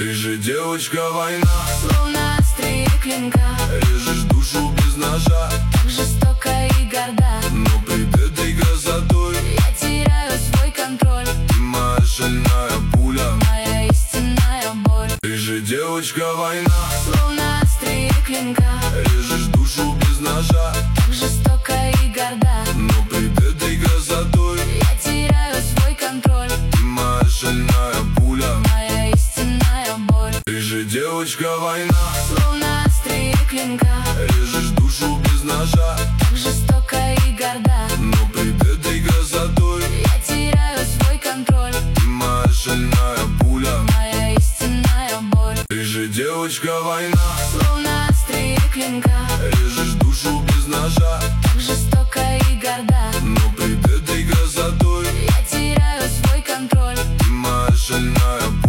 Ты же девочка война, словно острие клинка. режешь душу без ножа, Так жестоко и горда, но пред этой красотой я теряю свой контроль. ты моя шальная пуля, Моя истинная боль. ты же девочка война, Словно острие клинка. режешь душу без ножа, Так жестоко и горда, но пред этой красотой я теряю свой контроль. ты моя шальная пуля, Моя истинная боль. ты же девочка война, Словно острие клинка. режешь душу без ножа, Так жестоко и горда, но пред этой красотой я теряю свой контроль. ты моя шальная пуля, Моя истинная боль. ты же девочка война, Словно острие клинка. режешь душу без ножа, Так жестоко и горда, но пред этой красотой я теряю свой контроль. ты моя шальная